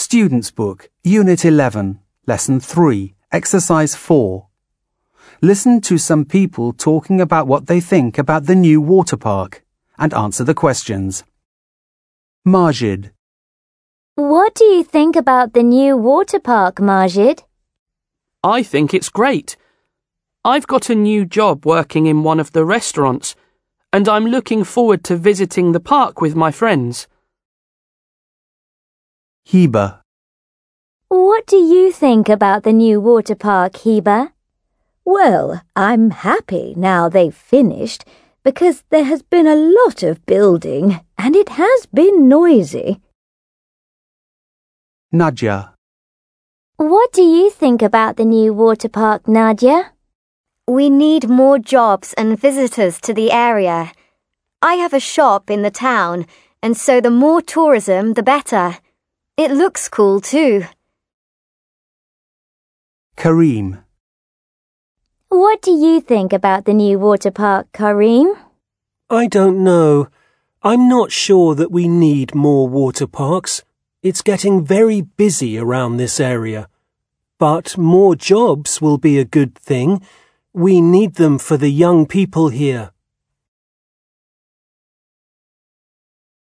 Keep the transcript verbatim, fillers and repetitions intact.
Student's Book, Unit eleven, Lesson three, Exercise four. Listen to some people talking about what they think about the new water park and answer the questions. Majid. What do you think about the new water park, Majid? I think it's great. I've got a new job working in one of the restaurants, and I'm looking forward to visiting the park with my friends. Hiba. What do you think about the new water park, Hiba? Well, I'm happy now they've finished because there has been a lot of building and it has been noisy. Nadia. What do you think about the new water park, Nadia? We need more jobs and visitors to the area. I have a shop in the town, and so the more tourism, the better. It looks cool too. Kareem. What do you think about the new water park, Kareem? I don't know. I'm not sure that we need more water parks. It's getting very busy around this area. But more jobs will be a good thing. We need them for the young people here.